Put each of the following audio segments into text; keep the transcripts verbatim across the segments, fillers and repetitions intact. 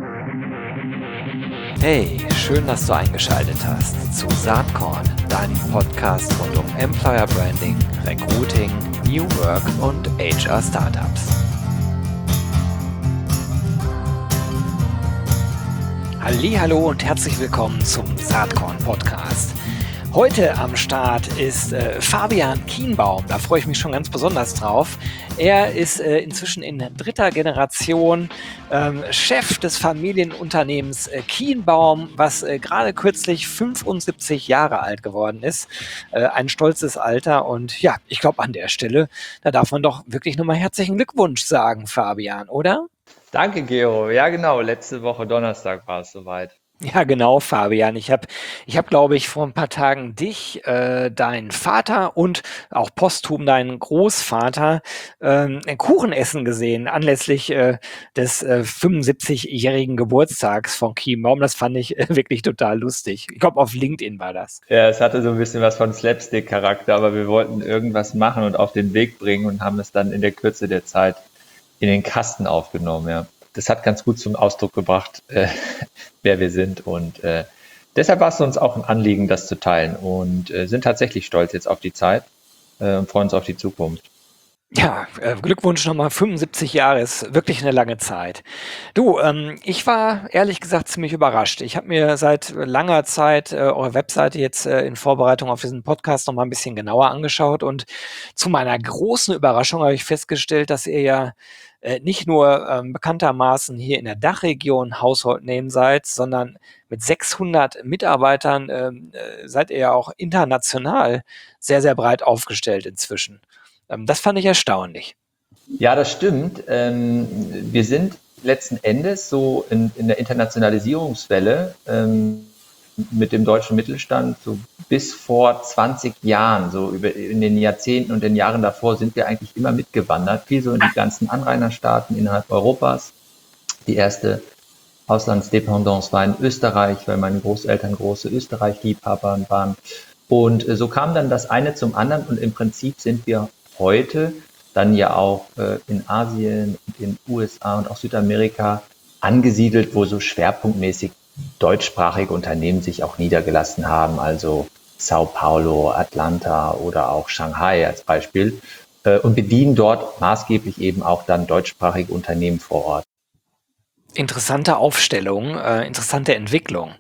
Hey, schön, dass du eingeschaltet hast zu Saatkorn, deinem Podcast rund um Employer Branding, Recruiting, New Work und H R Startups. Hallihallo und herzlich willkommen zum Saatkorn Podcast. Heute am Start ist äh, Fabian Kienbaum, da freue ich mich schon ganz besonders drauf. Er ist äh, inzwischen in dritter Generation ähm, Chef des Familienunternehmens äh, Kienbaum, was äh, gerade kürzlich fünfundsiebzig Jahre alt geworden ist. Äh, ein stolzes Alter und ja, ich glaube an der Stelle, da darf man doch wirklich nochmal herzlichen Glückwunsch sagen, Fabian, oder? Danke, Gero. Ja, genau. Letzte Woche Donnerstag war es soweit. Ja, genau, Fabian. Ich habe, ich habe, glaube ich, vor ein paar Tagen dich, äh, deinen Vater und auch posthum deinen Großvater ähm, ein Kuchenessen gesehen, anlässlich äh, des äh, fünfundsiebzigjährigen Geburtstags von Kienbaum. Das fand ich äh, wirklich total lustig. Ich glaube, auf LinkedIn war das. Ja, es hatte so ein bisschen was von Slapstick-Charakter, aber wir wollten irgendwas machen und auf den Weg bringen und haben es dann in der Kürze der Zeit in den Kasten aufgenommen. Ja, das hat ganz gut zum Ausdruck gebracht, äh, wer wir sind und äh, deshalb war es uns auch ein Anliegen, das zu teilen und äh, sind tatsächlich stolz jetzt auf die Zeit äh, und freuen uns auf die Zukunft. Ja, äh, Glückwunsch nochmal, fünfundsiebzig Jahre ist wirklich eine lange Zeit. Du, ähm, ich war ehrlich gesagt ziemlich überrascht. Ich habe mir seit langer Zeit äh, eure Webseite jetzt äh, in Vorbereitung auf diesen Podcast noch mal ein bisschen genauer angeschaut und zu meiner großen Überraschung habe ich festgestellt, dass ihr ja äh, nicht nur ähm, bekanntermaßen hier in der Dachregion Household Name seid, sondern mit sechshundert Mitarbeitern ähm, äh, seid ihr ja auch international sehr, sehr breit aufgestellt inzwischen. Ähm, das fand ich erstaunlich. Ja, das stimmt. Ähm, wir sind letzten Endes so in, in der Internationalisierungswelle ähm, mit dem deutschen Mittelstand so bis vor zwanzig Jahren, so über in den Jahrzehnten und den Jahren davor sind wir eigentlich immer mitgewandert, viel so in die ganzen Anrainerstaaten innerhalb Europas. Die erste Auslandsdependance war in Österreich, weil meine Großeltern große Österreich-Liebhaber waren. Und äh, so kam dann das eine zum anderen und im Prinzip sind wir heute dann ja auch äh, in Asien und in U S A und auch Südamerika angesiedelt, wo so schwerpunktmäßig deutschsprachige Unternehmen sich auch niedergelassen haben, also Sao Paulo, Atlanta oder auch Shanghai als Beispiel äh, und bedienen dort maßgeblich eben auch dann deutschsprachige Unternehmen vor Ort. Interessante Aufstellung, äh, interessante Entwicklung.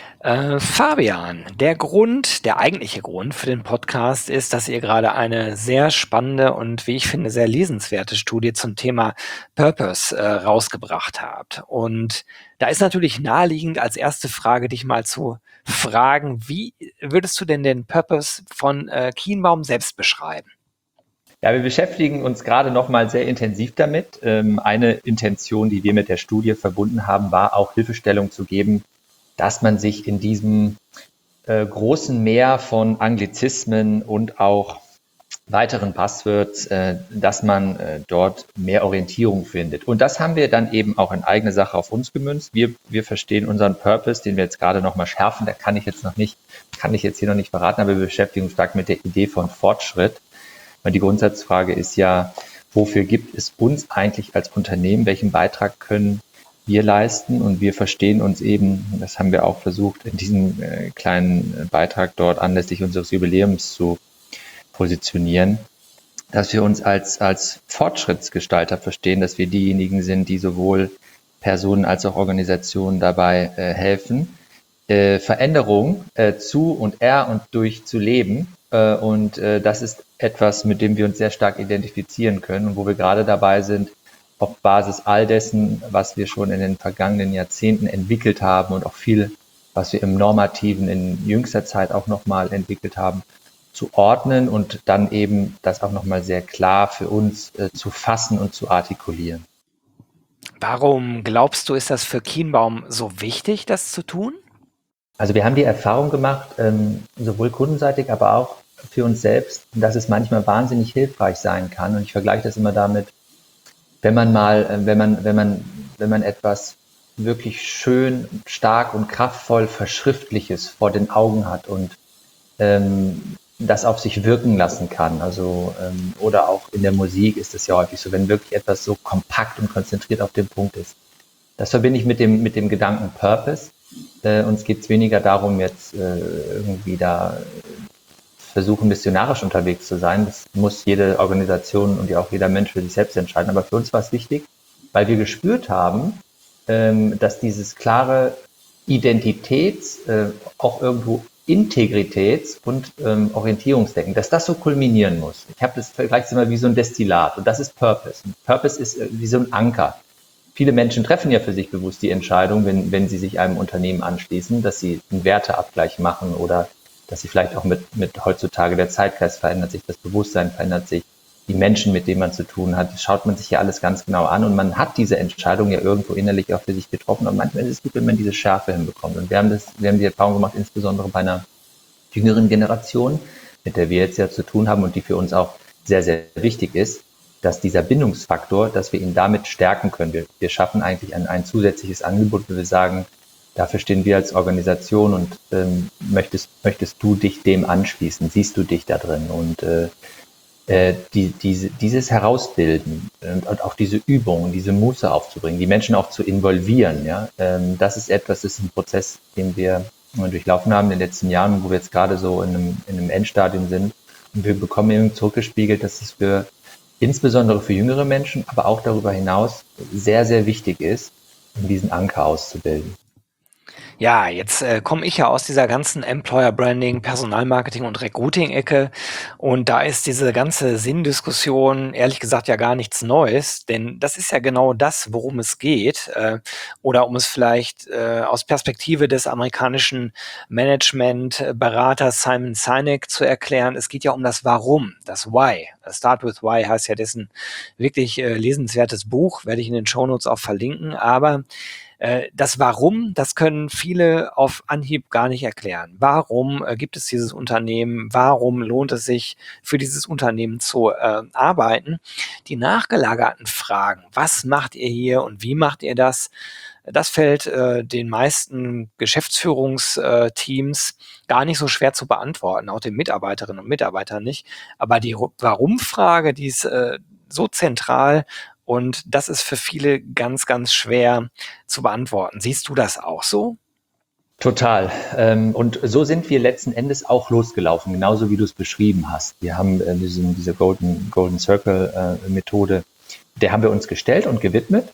Äh, Fabian, der Grund, der eigentliche Grund für den Podcast ist, dass ihr gerade eine sehr spannende und, wie ich finde, sehr lesenswerte Studie zum Thema Purpose äh, rausgebracht habt. Und da ist natürlich naheliegend, als erste Frage dich mal zu fragen, wie würdest du denn den Purpose von äh, Kienbaum selbst beschreiben? Ja, wir beschäftigen uns gerade noch mal sehr intensiv damit. Ähm, eine Intention, die wir mit der Studie verbunden haben, war auch Hilfestellung zu geben, dass man sich in diesem äh, großen Meer von Anglizismen und auch weiteren Buzzwords, äh, dass man äh, dort mehr Orientierung findet. Und das haben wir dann eben auch in eigene Sache auf uns gemünzt. Wir, wir verstehen unseren Purpose, den wir jetzt gerade noch mal schärfen. Da kann ich jetzt noch nicht, kann ich jetzt hier noch nicht verraten, aber wir beschäftigen uns stark mit der Idee von Fortschritt. Weil die Grundsatzfrage ist ja, wofür gibt es uns eigentlich als Unternehmen? Welchen Beitrag können wir leisten? Und wir verstehen uns eben, das haben wir auch versucht, in diesem äh, kleinen Beitrag dort anlässlich unseres Jubiläums zu positionieren, dass wir uns als, als Fortschrittsgestalter verstehen, dass wir diejenigen sind, die sowohl Personen als auch Organisationen dabei äh, helfen, äh, Veränderung äh, zu und er und durch zu leben. Äh, und äh, das ist etwas, mit dem wir uns sehr stark identifizieren können und wo wir gerade dabei sind, auf Basis all dessen, was wir schon in den vergangenen Jahrzehnten entwickelt haben und auch viel, was wir im Normativen in jüngster Zeit auch nochmal entwickelt haben, zu ordnen und dann eben das auch nochmal sehr klar für uns äh, zu fassen und zu artikulieren. Warum glaubst du, ist das für Kienbaum so wichtig, das zu tun? Also wir haben die Erfahrung gemacht, ähm, sowohl kundenseitig, aber auch für uns selbst, dass es manchmal wahnsinnig hilfreich sein kann. Und ich vergleiche das immer damit, wenn man mal, äh, wenn man, wenn man, wenn man etwas wirklich schön, stark und kraftvoll Verschriftliches vor den Augen hat und ähm, das auf sich wirken lassen kann. Also ähm, oder auch in der Musik ist es ja häufig so, wenn wirklich etwas so kompakt und konzentriert auf den Punkt ist, Das verbinde ich mit dem, mit dem Gedanken Purpose. Äh, uns geht es weniger darum, jetzt äh, irgendwie da versuchen, missionarisch unterwegs zu sein. Das muss jede Organisation und ja auch jeder Mensch für sich selbst entscheiden. Aber für uns war es wichtig, weil wir gespürt haben, ähm, dass dieses klare Identitäts-, äh, auch irgendwo Integritäts- und ähm, Orientierungsdenken, dass das so kulminieren muss. Ich habe das vergleicht immer wie so ein Destillat und das ist Purpose. Und Purpose ist äh, wie so ein Anker. Viele Menschen treffen ja für sich bewusst die Entscheidung, wenn, wenn sie sich einem Unternehmen anschließen, dass sie einen Werteabgleich machen oder dass sie vielleicht auch mit, mit heutzutage der Zeitgeist verändert sich, das Bewusstsein verändert sich, die Menschen, mit denen man zu tun hat, das schaut man sich ja alles ganz genau an und man hat diese Entscheidung ja irgendwo innerlich auch für sich getroffen und manchmal ist es gut, wenn man diese Schärfe hinbekommt. Und wir haben das, wir haben die Erfahrung gemacht, insbesondere bei einer jüngeren Generation, mit der wir jetzt ja zu tun haben und die für uns auch sehr, sehr wichtig ist, dass dieser Bindungsfaktor, dass wir ihn damit stärken können. Wir, wir schaffen eigentlich ein, ein zusätzliches Angebot, wo wir sagen, dafür stehen wir als Organisation und ähm, möchtest, möchtest du dich dem anschließen, siehst du dich da drin und äh, äh, die, diese, dieses Herausbilden und, und auch diese Übungen, diese Muße aufzubringen, die Menschen auch zu involvieren, ja, ähm, das ist etwas, das ist ein Prozess, den wir durchlaufen haben in den letzten Jahren, wo wir jetzt gerade so in einem, in einem Endstadium sind und wir bekommen eben zurückgespiegelt, dass es für insbesondere für jüngere Menschen, aber auch darüber hinaus sehr, sehr wichtig ist, um diesen Anker auszubilden. Ja, jetzt äh, komme ich ja aus dieser ganzen Employer Branding, Personalmarketing und Recruiting-Ecke und da ist diese ganze Sinndiskussion ehrlich gesagt ja gar nichts Neues, denn das ist ja genau das, worum es geht. Äh, oder um es vielleicht äh, aus Perspektive des amerikanischen Management-Beraters Simon Sinek zu erklären, es geht ja um das Warum, das Why. Start with Why heißt ja dessen wirklich äh, lesenswertes Buch, werde ich in den Shownotes auch verlinken, aber äh, das Warum, das können viele auf Anhieb gar nicht erklären. Warum äh, gibt es dieses Unternehmen? Warum lohnt es sich, für dieses Unternehmen zu äh, arbeiten? Die nachgelagerten Fragen, was macht ihr hier und wie macht ihr das? Das fällt äh, den meisten Geschäftsführungsteams gar nicht so schwer zu beantworten, auch den Mitarbeiterinnen und Mitarbeitern nicht. Aber die Warum-Frage, die ist äh, so zentral und das ist für viele ganz, ganz schwer zu beantworten. Siehst du das auch so? Total. Ähm, und so sind wir letzten Endes auch losgelaufen, genauso wie du es beschrieben hast. Wir haben äh, diesen, diese Golden, Golden Circle äh, Methode, der haben wir uns gestellt und gewidmet.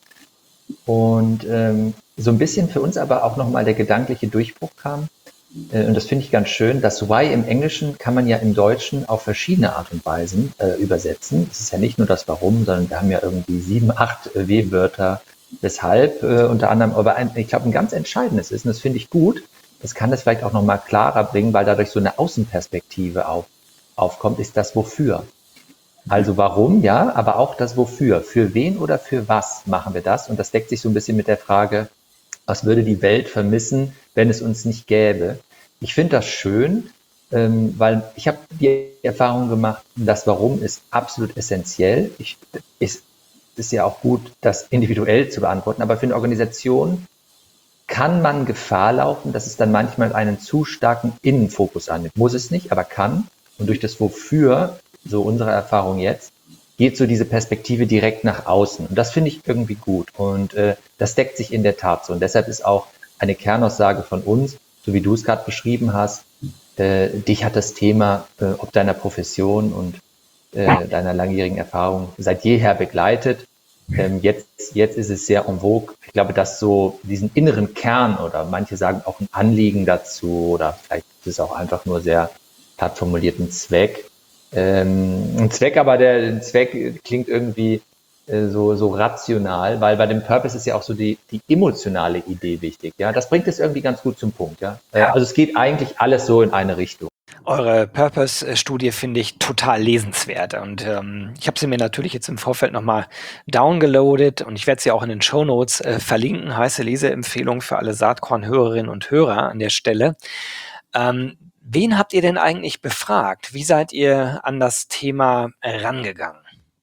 Und ähm, so ein bisschen für uns aber auch nochmal der gedankliche Durchbruch kam. Äh, und das finde ich ganz schön. Das Why im Englischen kann man ja im Deutschen auf verschiedene Art und Weisen äh, übersetzen. Es ist ja nicht nur das Warum, sondern wir haben ja irgendwie sieben, acht äh, W-Wörter, weshalb äh, unter anderem. Aber ein, ich glaube, ein ganz entscheidendes ist, und das finde ich gut, das kann das vielleicht auch nochmal klarer bringen, weil dadurch so eine Außenperspektive auf, aufkommt, ist das Wofür. Also warum, ja, aber auch das Wofür. Für wen oder für was machen wir das? Und das deckt sich so ein bisschen mit der Frage, was würde die Welt vermissen, wenn es uns nicht gäbe? Ich finde das schön, ähm, weil ich habe die Erfahrung gemacht, das Warum ist absolut essentiell. Ich, ist, ist ja auch gut, das individuell zu beantworten, aber für eine Organisation kann man Gefahr laufen, dass es dann manchmal einen zu starken Innenfokus annimmt. Muss es nicht, aber kann. Und durch das Wofür, so unsere Erfahrung jetzt, geht so diese Perspektive direkt nach außen. Und das finde ich irgendwie gut. Und äh, das deckt sich in der Tat so. Und deshalb ist auch eine Kernaussage von uns, so wie du es gerade beschrieben hast, äh, dich hat das Thema, äh, ob deiner Profession und äh, deiner langjährigen Erfahrung seit jeher begleitet. Ähm, jetzt, jetzt ist es sehr en vogue. Ich glaube, dass so diesen inneren Kern oder manche sagen auch ein Anliegen dazu oder vielleicht ist es auch einfach nur sehr platt formulierten Zweck. Ähm, ein Zweck, aber der Zweck klingt irgendwie äh, so, so rational, weil bei dem Purpose ist ja auch so die, die emotionale Idee wichtig. Ja, das bringt es irgendwie ganz gut zum Punkt. Ja, äh, also es geht eigentlich alles so in eine Richtung. Eure Purpose-Studie finde ich total lesenswert und ähm, ich habe sie mir natürlich jetzt im Vorfeld nochmal downgeloadet und ich werde sie auch in den Shownotes äh, verlinken. Heiße Leseempfehlung für alle Saatkorn-Hörerinnen und Hörer an der Stelle. Ähm, wen habt ihr denn eigentlich befragt? Wie seid ihr an das Thema rangegangen?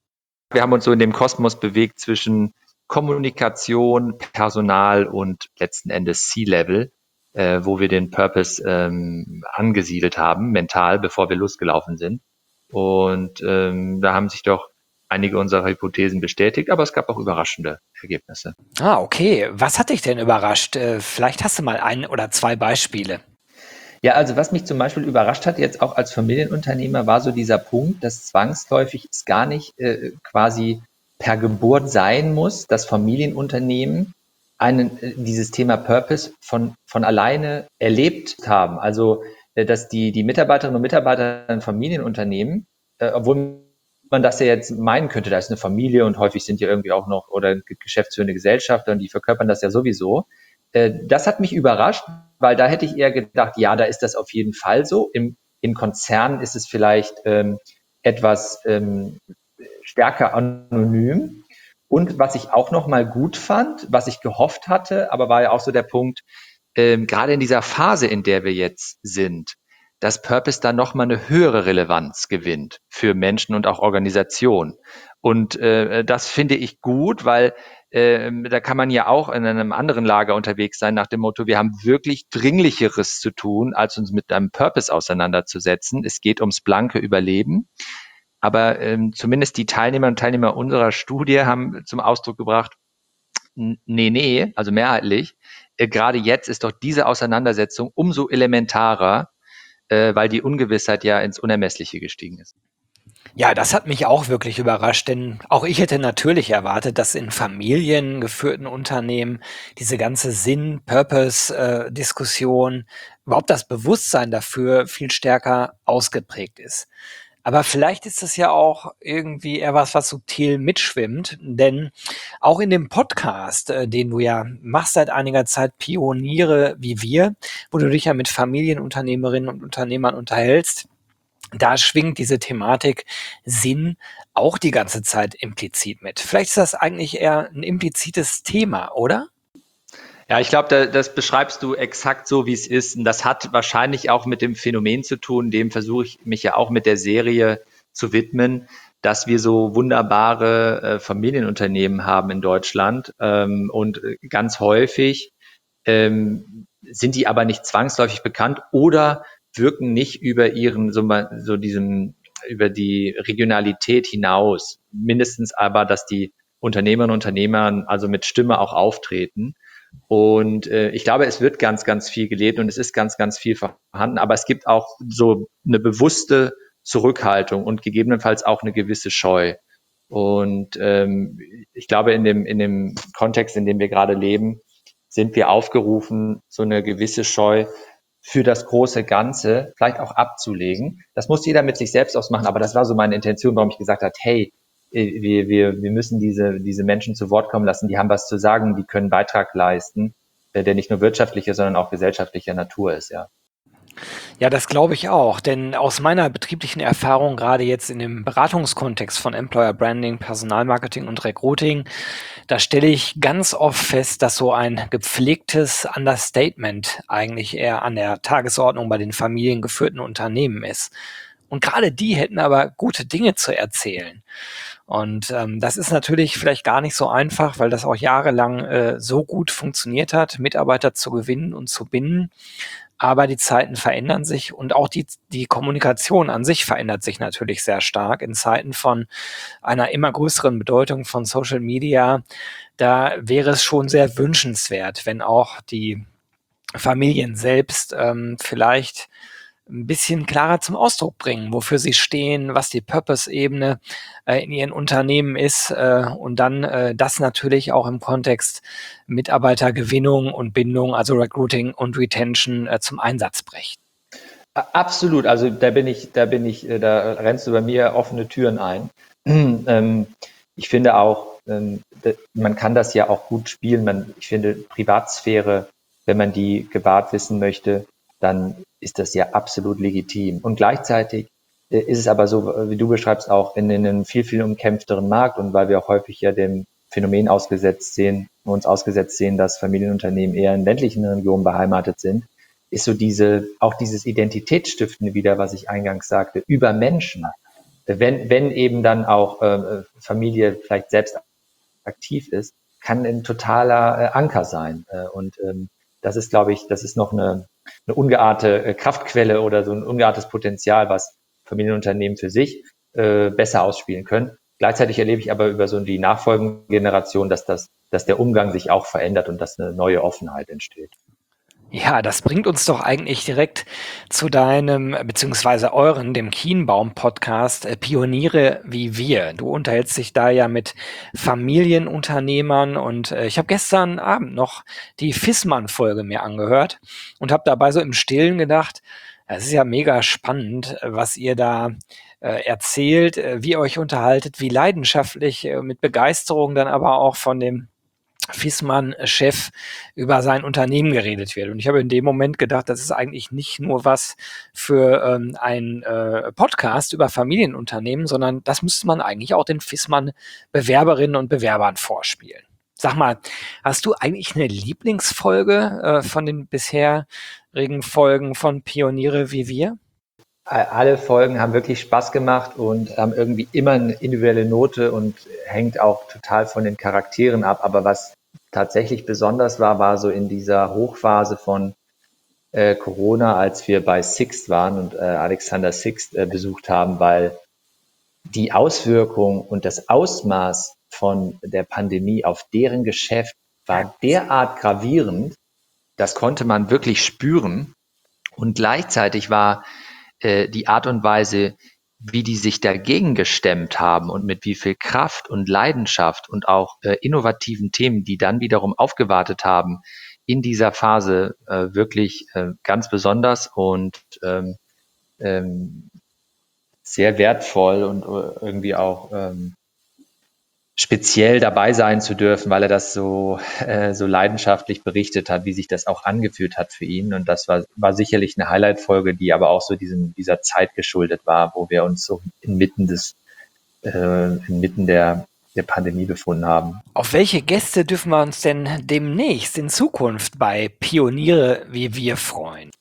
Wir haben uns so in dem Kosmos bewegt zwischen Kommunikation, Personal und letzten Endes C-Level, äh, wo wir den Purpose ähm, angesiedelt haben, mental, bevor wir losgelaufen sind. Und ähm, da haben sich doch einige unserer Hypothesen bestätigt, aber es gab auch überraschende Ergebnisse. Ah, okay. Was hat dich denn überrascht? Äh, Vielleicht hast du mal ein oder zwei Beispiele. Ja, also was mich zum Beispiel überrascht hat, jetzt auch als Familienunternehmer, war so dieser Punkt, dass zwangsläufig es gar nicht äh, quasi per Geburt sein muss, dass Familienunternehmen einen, äh, dieses Thema Purpose von, von alleine erlebt haben. Also, äh, dass die, die Mitarbeiterinnen und Mitarbeiter in Familienunternehmen, äh, obwohl man das ja jetzt meinen könnte, da ist eine Familie und häufig sind ja irgendwie auch noch oder geschäftsführende Gesellschafter und die verkörpern das ja sowieso. Äh, das hat mich überrascht, weil da hätte ich eher gedacht, ja, da ist das auf jeden Fall so. Im, in Konzernen ist es vielleicht ähm, etwas ähm, stärker anonym. Und was ich auch noch mal gut fand, was ich gehofft hatte, aber war ja auch so der Punkt, ähm, gerade in dieser Phase, in der wir jetzt sind, dass Purpose dann noch mal eine höhere Relevanz gewinnt für Menschen und auch Organisationen. Und äh, das finde ich gut, weil ähm, da kann man ja auch in einem anderen Lager unterwegs sein, nach dem Motto, wir haben wirklich Dringlicheres zu tun, als uns mit einem Purpose auseinanderzusetzen. Es geht ums blanke Überleben. Aber ähm, zumindest die Teilnehmer und Teilnehmer unserer Studie haben zum Ausdruck gebracht, nee, nee, also mehrheitlich, äh, gerade jetzt ist doch diese Auseinandersetzung umso elementarer, äh, weil die Ungewissheit ja ins Unermessliche gestiegen ist. Ja, das hat mich auch wirklich überrascht, denn auch ich hätte natürlich erwartet, dass in familiengeführten Unternehmen diese ganze Sinn-Purpose-Diskussion, überhaupt das Bewusstsein dafür viel stärker ausgeprägt ist. Aber vielleicht ist es ja auch irgendwie eher was, was subtil mitschwimmt, denn auch in dem Podcast, äh, den du ja machst seit einiger Zeit, Pioniere wie wir, wo du dich ja mit Familienunternehmerinnen und Unternehmern unterhältst, da schwingt diese Thematik Sinn auch die ganze Zeit implizit mit. Vielleicht ist das eigentlich eher ein implizites Thema, oder? Ja, ich glaube, da, das beschreibst du exakt so, wie es ist. Und das hat wahrscheinlich auch mit dem Phänomen zu tun, dem versuche ich mich ja auch mit der Serie zu widmen, dass wir so wunderbare äh, Familienunternehmen haben in Deutschland. Ähm, und äh, ganz häufig ähm, sind die aber nicht zwangsläufig bekannt oder wirken nicht über ihren, so, mal, so diesem, über die Regionalität hinaus. Mindestens aber, dass die Unternehmerinnen und Unternehmer also mit Stimme auch auftreten. Und äh, ich glaube, es wird ganz, ganz viel gelebt und es ist ganz, ganz viel vorhanden. Aber es gibt auch so eine bewusste Zurückhaltung und gegebenenfalls auch eine gewisse Scheu. Und ähm, ich glaube, in dem, in dem Kontext, in dem wir gerade leben, sind wir aufgerufen, so eine gewisse Scheu für das große Ganze vielleicht auch abzulegen. Das muss jeder mit sich selbst ausmachen, aber das war so meine Intention, warum ich gesagt habe, hey, wir, wir, wir müssen diese, diese Menschen zu Wort kommen lassen, die haben was zu sagen, die können Beitrag leisten, der nicht nur wirtschaftlicher, sondern auch gesellschaftlicher Natur ist, ja. Ja, das glaube ich auch, denn aus meiner betrieblichen Erfahrung, gerade jetzt in dem Beratungskontext von Employer Branding, Personalmarketing und Recruiting, da stelle ich ganz oft fest, dass so ein gepflegtes Understatement eigentlich eher an der Tagesordnung bei den familiengeführten Unternehmen ist. Und gerade die hätten aber gute Dinge zu erzählen. Und ähm, das ist natürlich vielleicht gar nicht so einfach, weil das auch jahrelang äh, so gut funktioniert hat, Mitarbeiter zu gewinnen und zu binden. Aber die Zeiten verändern sich und auch die, die Kommunikation an sich verändert sich natürlich sehr stark in Zeiten von einer immer größeren Bedeutung von Social Media. Da wäre es schon sehr wünschenswert, wenn auch die Familien selbst ähm, vielleicht ein bisschen klarer zum Ausdruck bringen, wofür sie stehen, was die Purpose-Ebene äh, in ihren Unternehmen ist äh, und dann äh, das natürlich auch im Kontext Mitarbeitergewinnung und Bindung, also Recruiting und Retention äh, zum Einsatz bringen. Absolut, also da bin ich, da bin ich, da rennst du bei mir offene Türen ein. ähm, ich finde auch, ähm, man kann das ja auch gut spielen. Man, ich finde Privatsphäre, wenn man die gewahrt wissen möchte, dann ist das ja absolut legitim. Und gleichzeitig äh, ist es aber so, wie du beschreibst, auch in, in einem viel, viel umkämpfteren Markt und weil wir auch häufig ja dem Phänomen ausgesetzt sehen, uns ausgesetzt sehen, dass Familienunternehmen eher in ländlichen Regionen beheimatet sind, ist so diese, auch dieses Identitätsstiftende wieder, was ich eingangs sagte, über Menschen. Wenn, wenn eben dann auch äh, Familie vielleicht selbst aktiv ist, kann ein totaler äh, Anker sein. Äh, und ähm, das ist, glaube ich, das ist noch eine, eine ungeahnte äh, Kraftquelle oder so ein ungeahntes Potenzial, was Familienunternehmen für sich äh, besser ausspielen können. Gleichzeitig erlebe ich aber über so die nachfolgende Generation, dass das, dass der Umgang sich auch verändert und dass eine neue Offenheit entsteht. Ja, das bringt uns doch eigentlich direkt zu deinem, beziehungsweise euren, dem Kienbaum-Podcast, äh, Pioniere wie wir. Du unterhältst dich da ja mit Familienunternehmern und äh, ich habe gestern Abend noch die Fissmann-Folge mir angehört und habe dabei so im Stillen gedacht, es ist ja mega spannend, äh, was ihr da äh, erzählt, äh, wie ihr euch unterhaltet, wie leidenschaftlich, äh, mit Begeisterung dann aber auch von dem Fissmann-Chef über sein Unternehmen geredet wird. Und ich habe in dem Moment gedacht, das ist eigentlich nicht nur was für ähm, ein äh, Podcast über Familienunternehmen, sondern das müsste man eigentlich auch den Fissmann-Bewerberinnen und Bewerbern vorspielen. Sag mal, hast du eigentlich eine Lieblingsfolge äh, von den bisherigen Folgen von Pioniere wie wir? Alle Folgen haben wirklich Spaß gemacht und haben irgendwie immer eine individuelle Note und hängt auch total von den Charakteren ab. Aber was tatsächlich besonders war, war so in dieser Hochphase von äh, Corona, als wir bei Sixt waren und äh, Alexander Sixt äh, besucht haben, weil die Auswirkung und das Ausmaß von der Pandemie auf deren Geschäft war derart gravierend, das konnte man wirklich spüren. Und gleichzeitig war die Art und Weise, wie die sich dagegen gestemmt haben und mit wie viel Kraft und Leidenschaft und auch äh, innovativen Themen, die dann wiederum aufgewartet haben, in dieser Phase äh, wirklich äh, ganz besonders und ähm, ähm, sehr wertvoll und äh, irgendwie auch ähm, speziell dabei sein zu dürfen, weil er das so, äh, so leidenschaftlich berichtet hat, wie sich das auch angefühlt hat für ihn. Und das war, war sicherlich eine Highlight-Folge, die aber auch so diesem, dieser Zeit geschuldet war, wo wir uns so inmitten des, äh, inmitten der, der Pandemie befunden haben. Auf welche Gäste dürfen wir uns denn demnächst in Zukunft bei Pioniere wie wir freuen?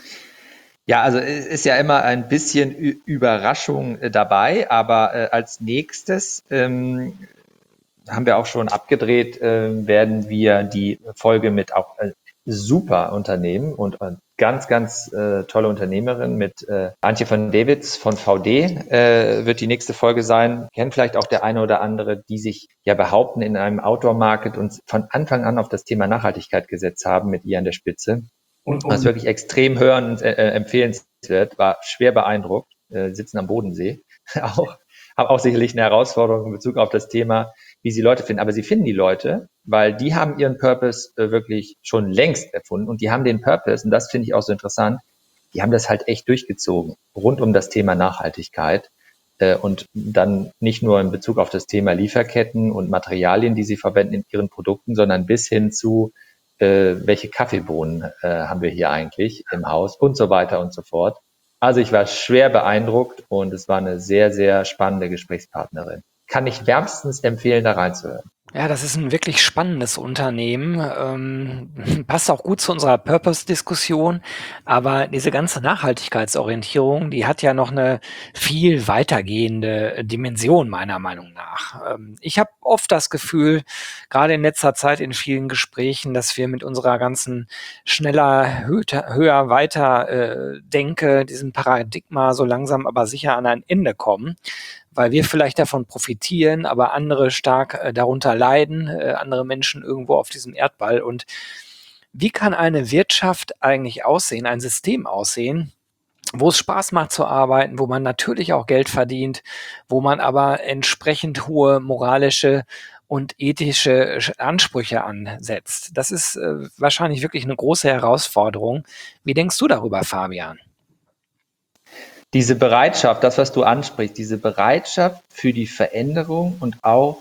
Ja, also es ist ja immer ein bisschen Ü- Überraschung äh, dabei, aber äh, als nächstes ähm, haben wir auch schon abgedreht, äh, werden wir die Folge mit auch äh, super Unternehmen und äh, ganz, ganz äh, tolle Unternehmerin mit äh, Antje von Davids von V D äh, wird die nächste Folge sein. Kennt vielleicht auch der eine oder andere, die sich ja behaupten in einem Outdoor-Market und von Anfang an auf das Thema Nachhaltigkeit gesetzt haben mit ihr an der Spitze. Und um was wirklich extrem hören und äh, empfehlenswert, war schwer beeindruckt, äh, sitzen am Bodensee, auch, haben auch sicherlich eine Herausforderung in Bezug auf das Thema, wie sie Leute finden. Aber sie finden die Leute, weil die haben ihren Purpose äh, wirklich schon längst erfunden und die haben den Purpose, und das finde ich auch so interessant, die haben das halt echt durchgezogen, rund um das Thema Nachhaltigkeit äh, und dann nicht nur in Bezug auf das Thema Lieferketten und Materialien, die sie verwenden in ihren Produkten, sondern bis hin zu, äh, welche Kaffeebohnen äh, haben wir hier eigentlich im Haus und so weiter und so fort. Also ich war schwer beeindruckt und es war eine sehr, sehr spannende Gesprächspartnerin. Kann ich wärmstens empfehlen, da reinzuhören. Ja, das ist ein wirklich spannendes Unternehmen. Ähm, passt auch gut zu unserer Purpose-Diskussion. Aber diese ganze Nachhaltigkeitsorientierung, die hat ja noch eine viel weitergehende Dimension meiner Meinung nach. Ähm, ich habe oft das Gefühl, gerade in letzter Zeit in vielen Gesprächen, dass wir mit unserer ganzen schneller, höher, höher weiter äh, Denke, diesem Paradigma so langsam aber sicher an ein Ende kommen, weil wir vielleicht davon profitieren, aber andere stark äh, darunter leiden, äh, andere Menschen irgendwo auf diesem Erdball. Und wie kann eine Wirtschaft eigentlich aussehen, ein System aussehen, wo es Spaß macht zu arbeiten, wo man natürlich auch Geld verdient, wo man aber entsprechend hohe moralische und ethische Sch- Ansprüche ansetzt? Das ist äh, wahrscheinlich wirklich eine große Herausforderung. Wie denkst du darüber, Fabian? Diese Bereitschaft, das, was du ansprichst, diese Bereitschaft für die Veränderung und auch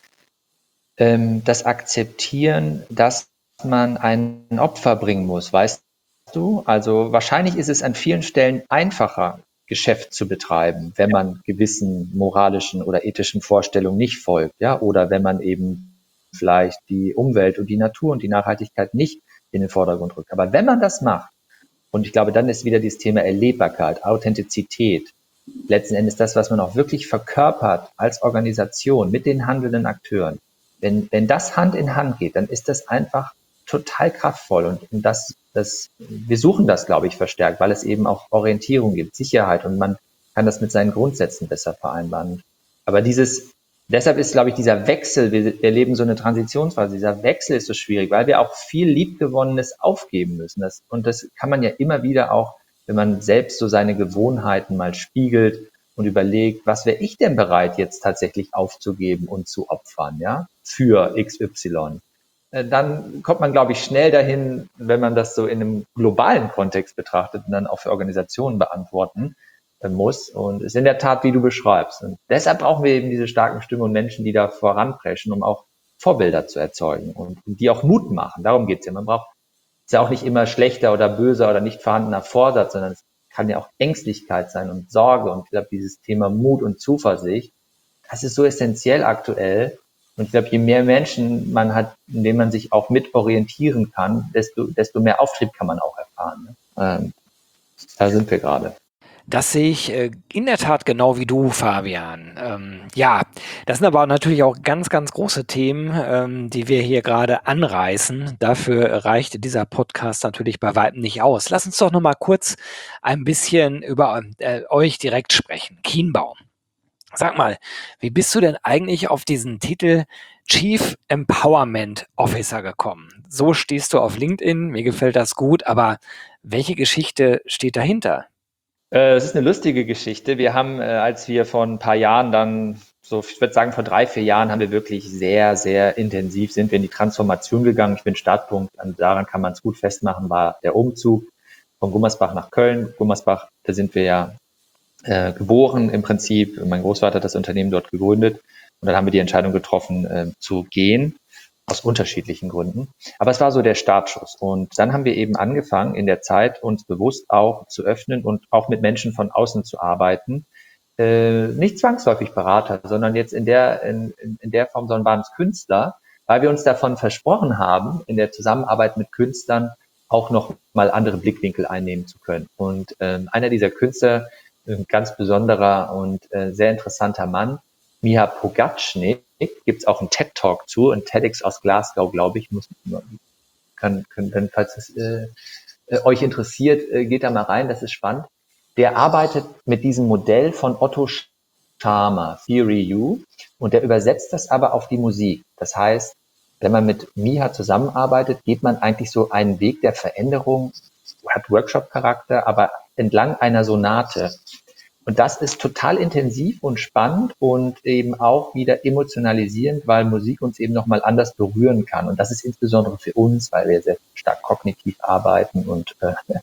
ähm, das Akzeptieren, dass man ein Opfer bringen muss, weißt du? Also wahrscheinlich ist es an vielen Stellen einfacher, Geschäft zu betreiben, wenn man gewissen moralischen oder ethischen Vorstellungen nicht folgt, ja, oder wenn man eben vielleicht die Umwelt und die Natur und die Nachhaltigkeit nicht in den Vordergrund rückt. Aber wenn man das macht, und ich glaube, dann ist wieder dieses Thema Erlebbarkeit, Authentizität, letzten Endes das, was man auch wirklich verkörpert als Organisation mit den handelnden Akteuren. Wenn, wenn das Hand in Hand geht, dann ist das einfach total kraftvoll und, und das, das, wir suchen das, glaube ich, verstärkt, weil es eben auch Orientierung gibt, Sicherheit und man kann das mit seinen Grundsätzen besser vereinbaren. Aber dieses, Deshalb ist, glaube ich, dieser Wechsel, wir erleben so eine Transitionsphase, dieser Wechsel ist so schwierig, weil wir auch viel Liebgewonnenes aufgeben müssen. Das, und das kann man ja immer wieder auch, wenn man selbst so seine Gewohnheiten mal spiegelt und überlegt, was wäre ich denn bereit, jetzt tatsächlich aufzugeben und zu opfern, ja, für X Y. Dann kommt man, glaube ich, schnell dahin, wenn man das so in einem globalen Kontext betrachtet und dann auch für Organisationen beantworten muss. Und es ist in der Tat, wie du beschreibst. Und deshalb brauchen wir eben diese starken Stimmen und Menschen, die da voranpreschen, um auch Vorbilder zu erzeugen und die auch Mut machen. Darum geht's ja. Man braucht, es ist ja auch nicht immer schlechter oder böser oder nicht vorhandener Vorsatz, sondern es kann ja auch Ängstlichkeit sein und Sorge. Und ich glaube, dieses Thema Mut und Zuversicht, das ist so essentiell aktuell. Und ich glaube, je mehr Menschen man hat, in denen man sich auch mit orientieren kann, desto, desto mehr Auftrieb kann man auch erfahren. Ne? Ähm, da sind wir gerade. Das sehe ich äh, in der Tat genau wie du, Fabian. Ähm, ja, das sind aber natürlich auch ganz, ganz große Themen, ähm, die wir hier gerade anreißen. Dafür reicht dieser Podcast natürlich bei weitem nicht aus. Lass uns doch noch mal kurz ein bisschen über äh, euch direkt sprechen. Kienbaum. Sag mal, wie bist du denn eigentlich auf diesen Titel Chief Empowerment Officer gekommen? So stehst du auf LinkedIn, mir gefällt das gut, aber welche Geschichte steht dahinter? Äh, es ist eine lustige Geschichte. Wir haben, äh, als wir vor ein paar Jahren dann, so ich würde sagen vor drei, vier Jahren, haben wir wirklich sehr, sehr intensiv, sind wir in die Transformation gegangen. Ich bin Startpunkt, und daran kann man es gut festmachen, war der Umzug von Gummersbach nach Köln. Gummersbach, da sind wir ja äh, geboren im Prinzip. Mein Großvater hat das Unternehmen dort gegründet und dann haben wir die Entscheidung getroffen, äh, zu gehen, aus unterschiedlichen Gründen. Aber es war so der Startschuss. Und dann haben wir eben angefangen, in der Zeit uns bewusst auch zu öffnen und auch mit Menschen von außen zu arbeiten. Äh, nicht zwangsläufig Berater, sondern jetzt in der, in, in der Form, sondern waren es Künstler, weil wir uns davon versprochen haben, in der Zusammenarbeit mit Künstlern auch noch mal andere Blickwinkel einnehmen zu können. Und äh, einer dieser Künstler, ein ganz besonderer und äh, sehr interessanter Mann, Miha Pogačnik, gibt es auch einen TED-Talk zu, ein TEDx aus Glasgow, glaube ich, muss kann, können, wenn, falls es äh, äh, euch interessiert, äh, geht da mal rein, das ist spannend. Der arbeitet mit diesem Modell von Otto Scharmer, Theory U, und der übersetzt das aber auf die Musik. Das heißt, wenn man mit Miha zusammenarbeitet, geht man eigentlich so einen Weg der Veränderung, hat Workshop-Charakter, aber entlang einer Sonate. Und das ist total intensiv und spannend und eben auch wieder emotionalisierend, weil Musik uns eben nochmal anders berühren kann. Und das ist insbesondere für uns, weil wir sehr stark kognitiv arbeiten und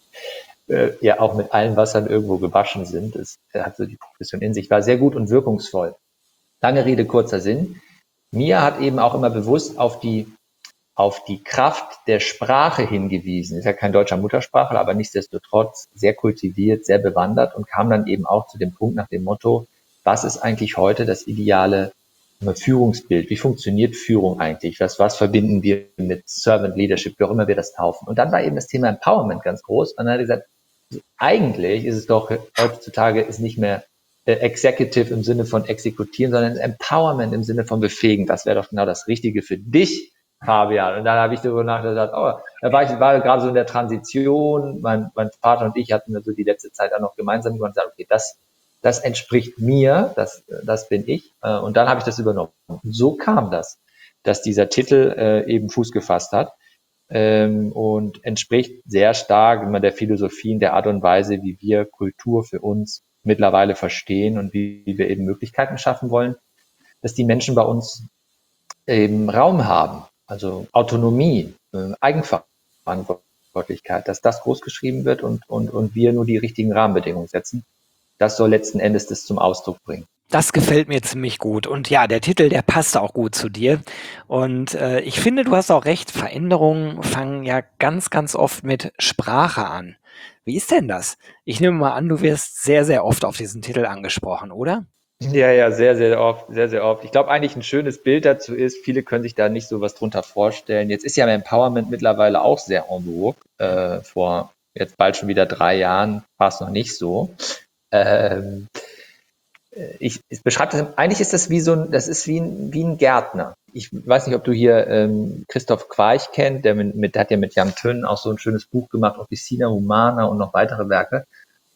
äh, äh, ja auch mit allen Wassern irgendwo gewaschen sind. Es hat so die Profession in sich, war sehr gut und wirkungsvoll. Lange Rede, kurzer Sinn. Miha hat eben auch immer bewusst auf die auf die Kraft der Sprache hingewiesen. Ist ja kein deutscher Muttersprachler, aber nichtsdestotrotz sehr kultiviert, sehr bewandert und kam dann eben auch zu dem Punkt nach dem Motto, was ist eigentlich heute das ideale Führungsbild? Wie funktioniert Führung eigentlich? Was, was verbinden wir mit Servant Leadership, wie auch immer wir das taufen? Und dann war eben das Thema Empowerment ganz groß. Und dann hat er gesagt, eigentlich ist es doch heutzutage ist nicht mehr Executive im Sinne von exekutieren, sondern Empowerment im Sinne von befähigen. Das wäre doch genau das Richtige für dich, Fabian. Und dann habe ich darüber nachgedacht, oh, da war ich war gerade so in der Transition. Mein, mein Vater und ich hatten also die letzte Zeit auch noch gemeinsam gemacht und gesagt, okay, das, das entspricht mir, das, das bin ich. Und dann habe ich das übernommen. Und so kam das, dass dieser Titel äh, eben Fuß gefasst hat ähm, und entspricht sehr stark immer der Philosophie in der Art und Weise, wie wir Kultur für uns mittlerweile verstehen und wie, wie wir eben Möglichkeiten schaffen wollen, dass die Menschen bei uns eben Raum haben. Also Autonomie, äh, Eigenverantwortlichkeit, dass das großgeschrieben wird und, und, und wir nur die richtigen Rahmenbedingungen setzen. Das soll letzten Endes das zum Ausdruck bringen. Das gefällt mir ziemlich gut. Und ja, der Titel, der passt auch gut zu dir. Und äh, ich finde, du hast auch recht, Veränderungen fangen ja ganz, ganz oft mit Sprache an. Wie ist denn das? Ich nehme mal an, du wirst sehr, sehr oft auf diesen Titel angesprochen, oder? Ja, ja, sehr, sehr oft, sehr, sehr oft. Ich glaube, eigentlich ein schönes Bild dazu ist, viele können sich da nicht so was drunter vorstellen. Jetzt ist ja Empowerment mittlerweile auch sehr en vogue. Äh, vor jetzt bald schon wieder drei Jahren war es noch nicht so. Ähm, ich, ich beschreibe das, eigentlich ist das wie so ein, das ist wie ein, wie ein Gärtner. Ich weiß nicht, ob du hier ähm, Christoph Quarch kennt, der mit, mit, der hat ja mit Jan Tönn auch so ein schönes Buch gemacht, Officina Humana und noch weitere Werke.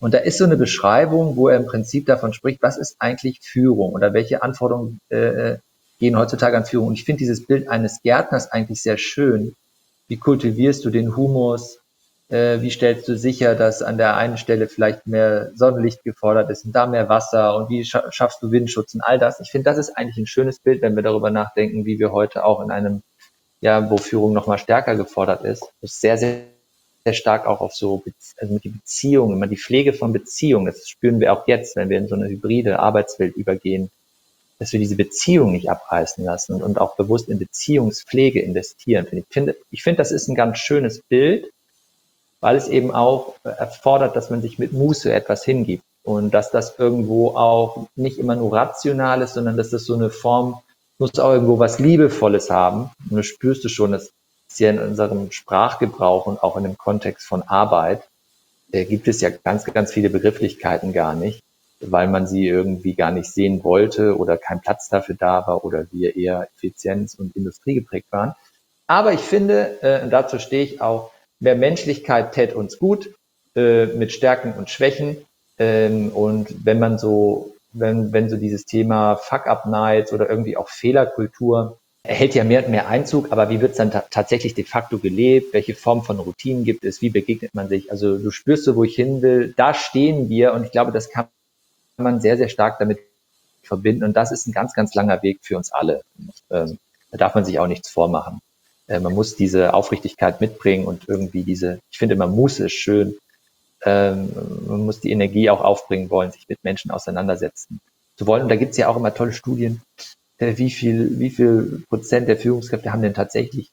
Und da ist so eine Beschreibung, wo er im Prinzip davon spricht, was ist eigentlich Führung oder welche Anforderungen äh, gehen heutzutage an Führung. Und ich finde dieses Bild eines Gärtners eigentlich sehr schön. Wie kultivierst du den Humus? Äh, wie stellst du sicher, dass an der einen Stelle vielleicht mehr Sonnenlicht gefordert ist und da mehr Wasser? Und wie scha- schaffst du Windschutz und all das? Ich finde, das ist eigentlich ein schönes Bild, wenn wir darüber nachdenken, wie wir heute auch in einem, ja, wo Führung nochmal stärker gefordert ist. Das ist sehr, sehr, sehr stark auch auf so, also mit die Beziehungen, immer die Pflege von Beziehungen. Das spüren wir auch jetzt, wenn wir in so eine hybride Arbeitswelt übergehen, dass wir diese Beziehung nicht abreißen lassen und, und auch bewusst in Beziehungspflege investieren. Ich finde, ich finde, das ist ein ganz schönes Bild, weil es eben auch erfordert, dass man sich mit Muße etwas hingibt und dass das irgendwo auch nicht immer nur rational ist, sondern dass das so eine Form, muss auch irgendwo was Liebevolles haben. Und das spürst du schon, dass es ja in unserem Sprachgebrauch und auch in dem Kontext von Arbeit äh, gibt es ja ganz, ganz viele Begrifflichkeiten gar nicht, weil man sie irgendwie gar nicht sehen wollte oder kein Platz dafür da war oder wir eher Effizienz und Industrie geprägt waren. Aber ich finde, äh, und dazu stehe ich auch, mehr Menschlichkeit tät uns gut, äh, mit Stärken und Schwächen. Ähm, und wenn man so, wenn, wenn so dieses Thema Fuck-Up-Nights oder irgendwie auch Fehlerkultur erhält ja mehr und mehr Einzug, aber wie wird es dann ta- tatsächlich de facto gelebt? Welche Form von Routinen gibt es? Wie begegnet man sich? Also du spürst so, wo ich hin will, da stehen wir und ich glaube, das kann man sehr, sehr stark damit verbinden und das ist ein ganz, ganz langer Weg für uns alle. Und, ähm, da darf man sich auch nichts vormachen. Äh, man muss diese Aufrichtigkeit mitbringen und irgendwie diese, ich finde immer Muße ist schön, ähm, man muss die Energie auch aufbringen wollen, sich mit Menschen auseinandersetzen zu wollen. Und da gibt es ja auch immer tolle Studien, äh, wie viel, wie viel Prozent der Führungskräfte haben denn tatsächlich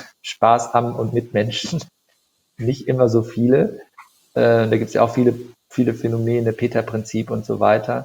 Spaß am und mit Menschen? Nicht immer so viele. Äh, da gibt es ja auch viele, viele Phänomene, Peter-Prinzip und so weiter.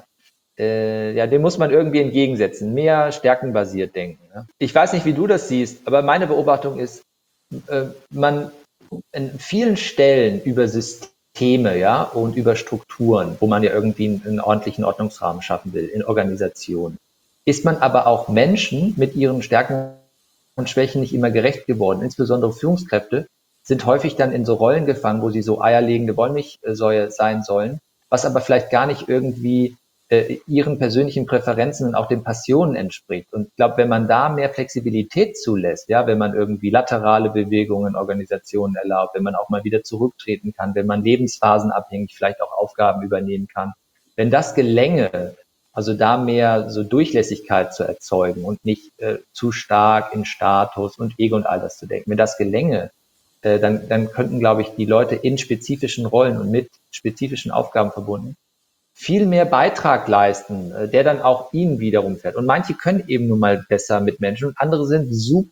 Äh, ja, dem muss man irgendwie entgegensetzen, mehr stärkenbasiert denken. Ne? Ich weiß nicht, wie du das siehst, aber meine Beobachtung ist, äh, man in vielen Stellen über Systeme, ja, und über Strukturen, wo man ja irgendwie einen, einen ordentlichen Ordnungsrahmen schaffen will, in Organisationen, ist man aber auch Menschen mit ihren Stärken und Schwächen nicht immer gerecht geworden. Insbesondere Führungskräfte sind häufig dann in so Rollen gefangen, wo sie so eierlegende Wollmilchsäue sein sollen, was aber vielleicht gar nicht irgendwie äh, ihren persönlichen Präferenzen und auch den Passionen entspricht. Und ich glaube, wenn man da mehr Flexibilität zulässt, ja, wenn man irgendwie laterale Bewegungen in Organisationen erlaubt, wenn man auch mal wieder zurücktreten kann, wenn man lebensphasenabhängig vielleicht auch Aufgaben übernehmen kann, wenn das gelänge, also da mehr so Durchlässigkeit zu erzeugen und nicht äh, zu stark in Status und Ego und all das zu denken. Wenn das gelänge, äh, dann, dann könnten, glaube ich, die Leute in spezifischen Rollen und mit spezifischen Aufgaben verbunden viel mehr Beitrag leisten, äh, der dann auch ihnen wiederum fährt. Und manche können eben nun mal besser mit Menschen und andere sind super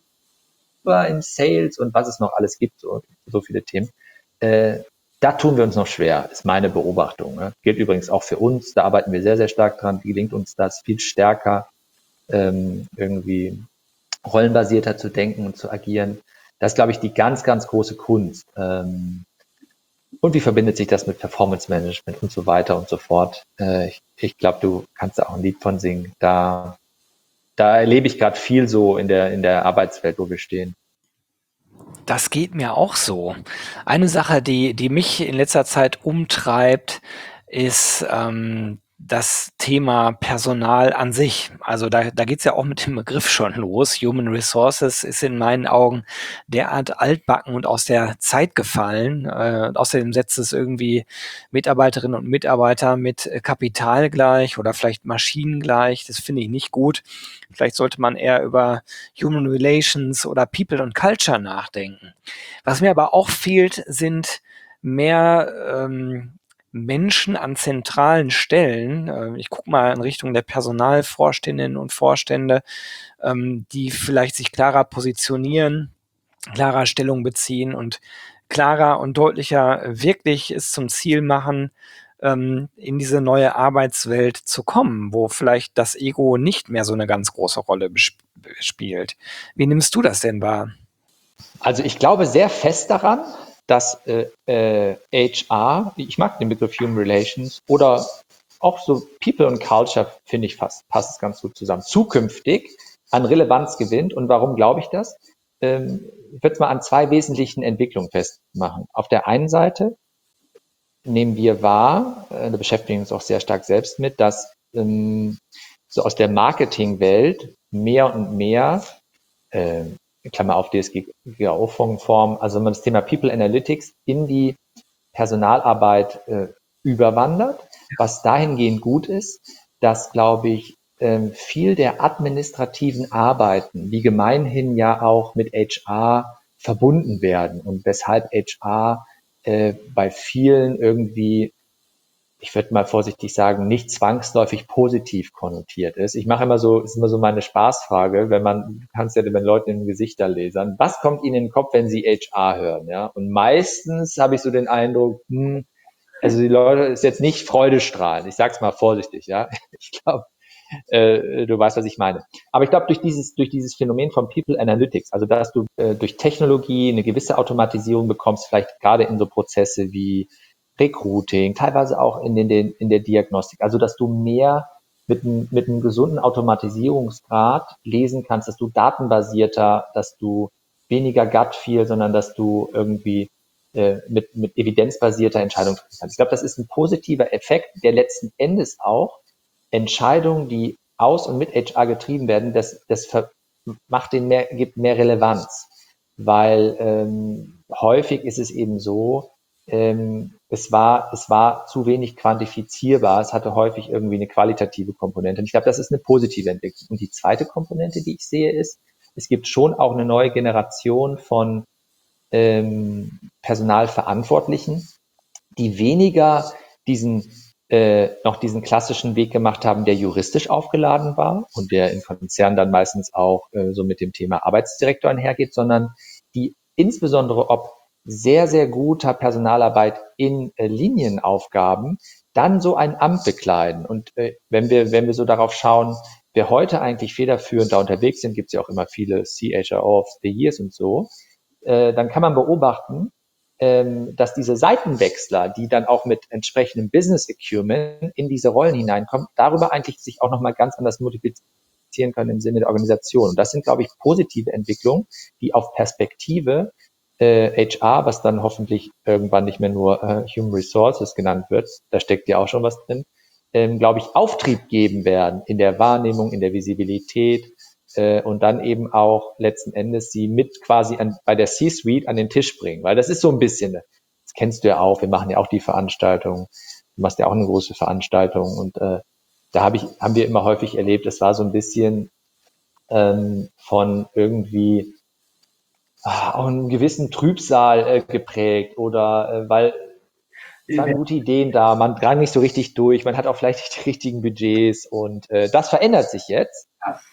im Sales und was es noch alles gibt, so, so viele Themen. Äh, da tun wir uns noch schwer, ist meine Beobachtung. Ne? Gilt übrigens auch für uns, da arbeiten wir sehr, sehr stark dran. Wie gelingt uns das viel stärker, ähm, irgendwie rollenbasierter zu denken und zu agieren. Das ist, glaube ich, die ganz, ganz große Kunst. Ähm, und wie verbindet sich das mit Performance Management und so weiter und so fort. Äh, ich ich glaube, du kannst da auch ein Lied von singen. Da, da erlebe ich gerade viel so in der, in der Arbeitswelt, wo wir stehen. Das geht mir auch so. Eine Sache, die, die mich in letzter Zeit umtreibt, ist ähm, das Thema Personal an sich. Also da, da geht's ja auch mit dem Begriff schon los. Human Resources ist in meinen Augen derart altbacken und aus der Zeit gefallen. Äh, außerdem setzt es irgendwie Mitarbeiterinnen und Mitarbeiter mit Kapital gleich oder vielleicht Maschinen gleich. Das finde ich nicht gut. Vielleicht sollte man eher über Human Relations oder People und Culture nachdenken. Was mir aber auch fehlt, sind mehr ähm, Menschen an zentralen Stellen. Äh, ich gucke mal in Richtung der Personalvorständinnen und Vorstände, ähm, die vielleicht sich klarer positionieren, klarer Stellung beziehen und klarer und deutlicher wirklich es zum Ziel machen, ähm, in diese neue Arbeitswelt zu kommen, wo vielleicht das Ego nicht mehr so eine ganz große Rolle besp- spielt. Wie nimmst du das denn wahr? Also ich glaube sehr fest daran, dass äh, äh, H R, ich mag den Begriff Human Relations oder auch so People und Culture, finde ich fast, passt es ganz gut zusammen, zukünftig an Relevanz gewinnt. Und warum glaube ich das? Ähm, ich würde es mal an zwei wesentlichen Entwicklungen festmachen. Auf der einen Seite nehmen wir wahr, äh, da beschäftigen wir uns auch sehr stark selbst mit, dass ähm, so aus der Marketingwelt mehr und mehr, äh, Klammer auf D S G V O-Form, also wenn man das Thema People Analytics in die Personalarbeit äh, überwandert, was dahingehend gut ist, dass, glaube ich, ähm, viel der administrativen Arbeiten, die gemeinhin ja auch mit H R verbunden werden und weshalb H R äh, bei vielen irgendwie, ich würde mal vorsichtig sagen, nicht zwangsläufig positiv konnotiert ist. Ich mache immer so, ist immer so meine Spaßfrage, wenn man, du kannst ja den Leuten in den Gesichter lasern, was kommt ihnen in den Kopf, wenn sie H R hören, ja? Und meistens habe ich so den Eindruck, hm, also die Leute ist jetzt nicht freudestrahlend. Ich sag's mal vorsichtig, ja. Ich glaube, äh, du weißt, was ich meine. Aber ich glaube, durch dieses, durch dieses Phänomen von People Analytics, also dass du äh, durch Technologie eine gewisse Automatisierung bekommst, vielleicht gerade in so Prozesse wie Recruiting, teilweise auch in, den, in der Diagnostik, also dass du mehr mit, einem- mit einem gesunden Automatisierungsgrad lesen kannst, dass du datenbasierter, dass du weniger Gut Feel, sondern dass du irgendwie äh, mit, mit evidenzbasierter Entscheidung treffen kannst. Ich glaube, das ist ein positiver Effekt, der letzten Endes auch Entscheidungen, die aus und mit H R getrieben werden, das, das ver- macht den mehr, gibt mehr Relevanz, weil ähm, häufig ist es eben so, ähm, es war, es war zu wenig quantifizierbar, es hatte häufig irgendwie eine qualitative Komponente. Und ich glaube, das ist eine positive Entwicklung. Und die zweite Komponente, die ich sehe, ist, es gibt schon auch eine neue Generation von ähm, Personalverantwortlichen, die weniger diesen äh, noch diesen klassischen Weg gemacht haben, der juristisch aufgeladen war und der in Konzernen dann meistens auch äh, so mit dem Thema Arbeitsdirektor einhergeht, sondern die insbesondere ob sehr, sehr guter Personalarbeit in äh, Linienaufgaben dann so ein Amt bekleiden. Und äh, wenn wir, wenn wir so darauf schauen, wer heute eigentlich federführend da unterwegs sind, gibt es ja auch immer viele C H R O of the Years und so, äh, dann kann man beobachten, ähm, dass diese Seitenwechsler, die dann auch mit entsprechendem Business Acumen in diese Rollen hineinkommen, darüber eigentlich sich auch nochmal ganz anders multiplizieren können im Sinne der Organisation. Und das sind, glaube ich, positive Entwicklungen, die auf Perspektive äh, H R, was dann hoffentlich irgendwann nicht mehr nur äh, Human Resources genannt wird, da steckt ja auch schon was drin, ähm, glaube ich, Auftrieb geben werden in der Wahrnehmung, in der Visibilität, äh, und dann eben auch letzten Endes sie mit quasi an, bei der C-Suite an den Tisch bringen. Weil das ist so ein bisschen, das kennst du ja auch, wir machen ja auch die Veranstaltung, du machst ja auch eine große Veranstaltung und äh, da hab ich, haben wir immer häufig erlebt, es war so ein bisschen ähm, von irgendwie ah, auch einen gewissen Trübsal äh, geprägt oder äh, weil es waren gute Ideen da, man drang nicht so richtig durch, man hat auch vielleicht nicht die richtigen Budgets und äh, das verändert sich jetzt,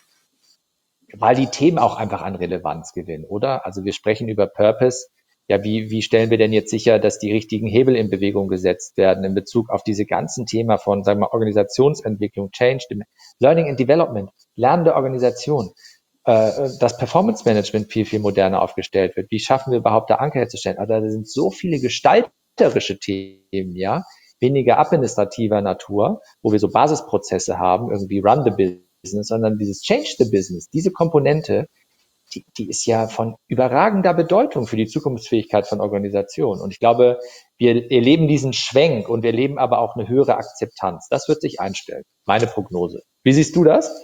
weil die Themen auch einfach an Relevanz gewinnen, oder? Also wir sprechen über Purpose. Ja, wie, wie stellen wir denn jetzt sicher, dass die richtigen Hebel in Bewegung gesetzt werden in Bezug auf diese ganzen Themen von, sagen wir mal, Organisationsentwicklung, Change, Learning and Development, lernende Organisation, äh, das Performance Management viel, viel moderner aufgestellt wird. Wie schaffen wir überhaupt da Anker herzustellen? Also da sind so viele gestalterische Themen, ja, weniger administrativer Natur, wo wir so Basisprozesse haben, irgendwie Run the Business, sondern dieses Change the Business, diese Komponente, die, die ist ja von überragender Bedeutung für die Zukunftsfähigkeit von Organisationen. Und ich glaube, wir erleben diesen Schwenk und wir erleben aber auch eine höhere Akzeptanz. Das wird sich einstellen. Meine Prognose. Wie siehst du das?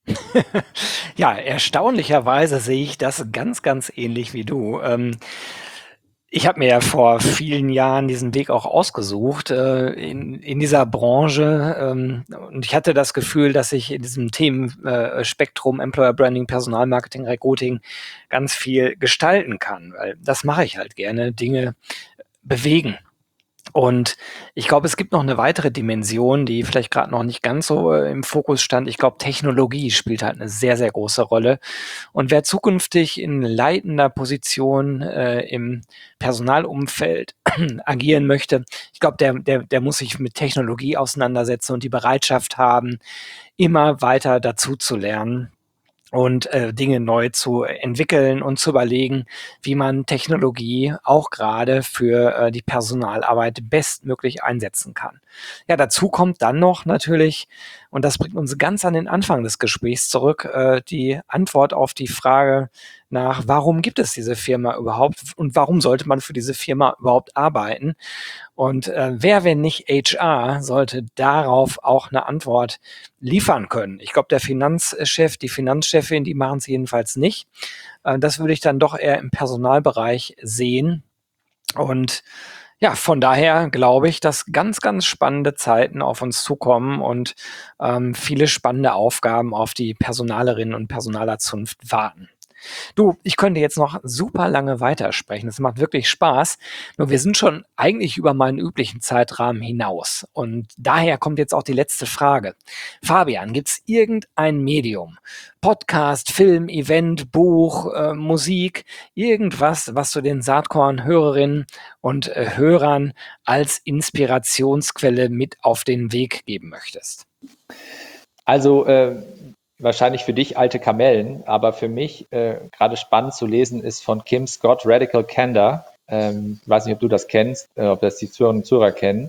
Ja, erstaunlicherweise sehe ich das ganz, ganz ähnlich wie du. Ähm, ich habe mir ja vor vielen Jahren diesen Weg auch ausgesucht äh, in, in dieser Branche ähm, und ich hatte das Gefühl, dass ich in diesem Themenspektrum Employer Branding, Personalmarketing, Recruiting ganz viel gestalten kann, weil das mache ich halt gerne, Dinge bewegen. Und ich glaube, es gibt noch eine weitere Dimension, die vielleicht gerade noch nicht ganz so äh, im Fokus stand. Ich glaube, Technologie spielt halt eine sehr, sehr große Rolle. Und wer zukünftig in leitender Position äh, im Personalumfeld agieren möchte, ich glaube, der, der, der muss sich mit Technologie auseinandersetzen und die Bereitschaft haben, immer weiter dazu zu lernen und äh, Dinge neu zu entwickeln und zu überlegen, wie man Technologie auch gerade für äh, die Personalarbeit bestmöglich einsetzen kann. Ja, dazu kommt dann noch natürlich, und das bringt uns ganz an den Anfang des Gesprächs zurück, äh, die Antwort auf die Frage, nach, warum gibt es diese Firma überhaupt und warum sollte man für diese Firma überhaupt arbeiten? Und äh, wer, wenn nicht H R, sollte darauf auch eine Antwort liefern können? Ich glaube, der Finanzchef, die Finanzchefin, die machen es jedenfalls nicht. Äh, das würde ich dann doch eher im Personalbereich sehen. Und ja, von daher glaube ich, dass ganz, ganz spannende Zeiten auf uns zukommen und ähm, viele spannende Aufgaben auf die Personalerinnen und Personalerzunft warten. Du, ich könnte jetzt noch super lange weitersprechen. Es macht wirklich Spaß. Nur wir sind schon eigentlich über meinen üblichen Zeitrahmen hinaus. Und daher kommt jetzt auch die letzte Frage. Fabian, gibt es irgendein Medium, Podcast, Film, Event, Buch, äh, Musik, irgendwas, was du den Saatkorn-Hörerinnen und äh, Hörern als Inspirationsquelle mit auf den Weg geben möchtest? Also äh, wahrscheinlich für dich alte Kamellen, aber für mich äh, gerade spannend zu lesen ist von Kim Scott, Radical Candor. Ähm, ich weiß nicht, ob du das kennst, äh, ob das die Zuhörerinnen und Zuhörer kennen.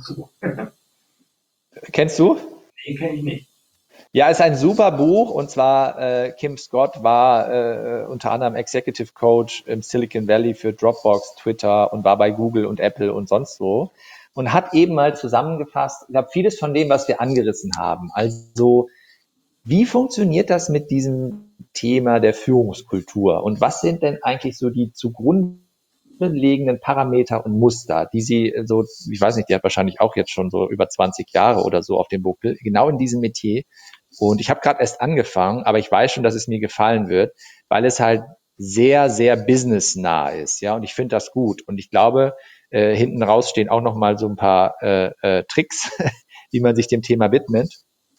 Kennst du? Den kenne ich nicht. Ja, ist ein super Buch und zwar äh, Kim Scott war äh, unter anderem Executive Coach im Silicon Valley für Dropbox, Twitter und war bei Google und Apple und sonst wo und hat eben mal zusammengefasst, ich glaube, vieles von dem, was wir angerissen haben. Also wie funktioniert das mit diesem Thema der Führungskultur und was sind denn eigentlich so die zugrunde liegenden Parameter und Muster, die sie so, ich weiß nicht, die hat wahrscheinlich auch jetzt schon so über zwanzig Jahre oder so auf dem Buckel, genau in diesem Metier. Und ich habe gerade erst angefangen, aber ich weiß schon, dass es mir gefallen wird, weil es halt sehr, sehr businessnah ist, ja. Und ich finde das gut. Und ich glaube, äh, hinten raus stehen auch noch mal so ein paar äh, äh, Tricks, wie man sich dem Thema widmet.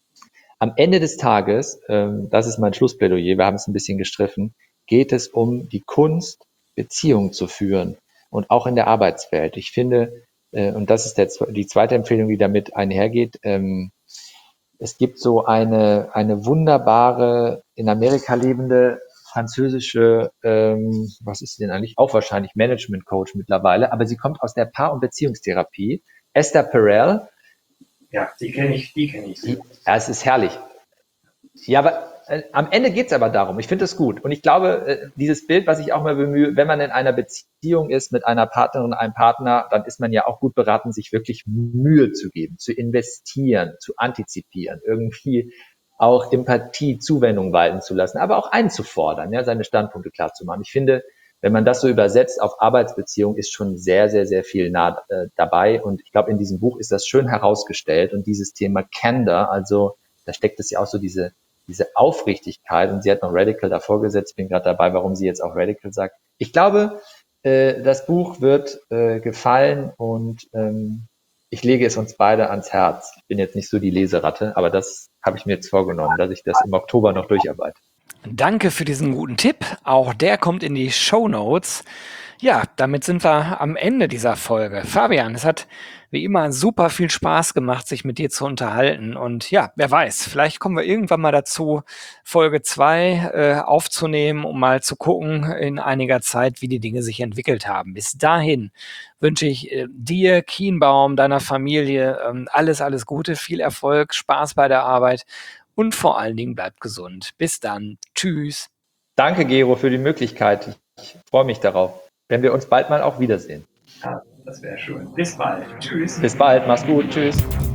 Am Ende des Tages, ähm, das ist mein Schlussplädoyer, wir haben es ein bisschen gestriffen, geht es um die Kunst, Beziehungen zu führen und auch in der Arbeitswelt. Ich finde, äh, und das ist der, die zweite Empfehlung, die damit einhergeht, ähm, es gibt so eine, eine wunderbare, in Amerika lebende französische, ähm, was ist sie denn eigentlich? Auch wahrscheinlich Management Coach mittlerweile, aber sie kommt aus der Paar- und Beziehungstherapie. Esther Perel. Ja, die kenne ich, die kenne ich. Die, ja, es ist herrlich. Ja, aber äh, am Ende geht's aber darum. Ich finde das gut. Und ich glaube, äh, dieses Bild, was ich auch mal bemühe, wenn man in einer Beziehung ist mit einer Partnerin, einem Partner, dann ist man ja auch gut beraten, sich wirklich Mühe zu geben, zu investieren, zu antizipieren, irgendwie auch Empathie, Zuwendung walten zu lassen, aber auch einzufordern, ja, seine Standpunkte klar zu machen. Ich finde, wenn man das so übersetzt auf Arbeitsbeziehung, ist schon sehr, sehr, sehr viel nah äh, dabei. Und ich glaube, in diesem Buch ist das schön herausgestellt. Und dieses Thema Candor, also da steckt es ja auch so diese diese Aufrichtigkeit, und sie hat noch Radical davor gesetzt, ich bin gerade dabei, warum sie jetzt auch Radical sagt. Ich glaube, äh, das Buch wird äh, gefallen und ähm, ich lege es uns beide ans Herz. Ich bin jetzt nicht so die Leseratte, aber das habe ich mir jetzt vorgenommen, dass ich das im Oktober noch durcharbeite. Danke für diesen guten Tipp. Auch der kommt in die Shownotes. Ja, damit sind wir am Ende dieser Folge. Fabian, es hat wie immer super viel Spaß gemacht, sich mit dir zu unterhalten. Und ja, wer weiß, vielleicht kommen wir irgendwann mal dazu, Folge zwei äh, aufzunehmen, um mal zu gucken in einiger Zeit, wie die Dinge sich entwickelt haben. Bis dahin wünsche ich äh, dir, Kienbaum, deiner Familie ähm, alles, alles Gute, viel Erfolg, Spaß bei der Arbeit und vor allen Dingen bleibt gesund. Bis dann. Tschüss. Danke, Gero, für die Möglichkeit. Ich freue mich darauf, wenn wir uns bald mal auch wiedersehen. Ja, das wäre schön. Bis bald. Tschüss. Bis bald. Mach's gut. Tschüss.